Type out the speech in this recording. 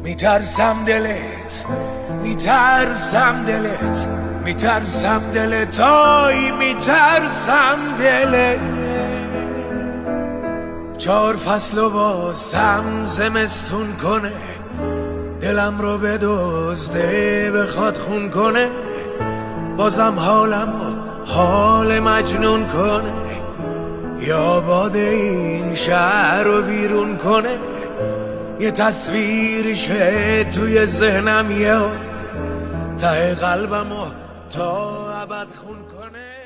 میترسم دلت، میترسم دلت، میترسم دلت، آی میترسم دلت. 4 فصل و واسم زمستون کنه، دلم رو بدزده بخواد خون کنه، بازم حالم حال مجنون کنه، یا باد این شهر رو بیرون کنه. یه تصویرشه توی ذهنم، یه ته قلبمو تا ابد خون کنه.